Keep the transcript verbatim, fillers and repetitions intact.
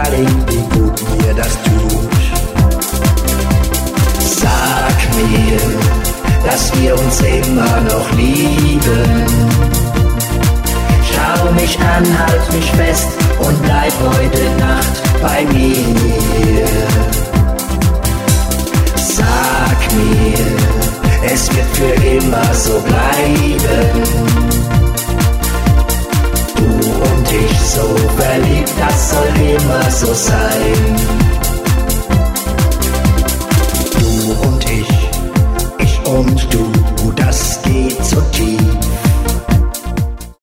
Darling, wie gut mir das tut. Sag mir, dass wir uns immer noch lieben. Schau mich an, halt mich fest und bleib heute Nacht bei mir. Sag mir, es wird für immer so bleiben. Du und ich so verliebt, das soll immer so sein.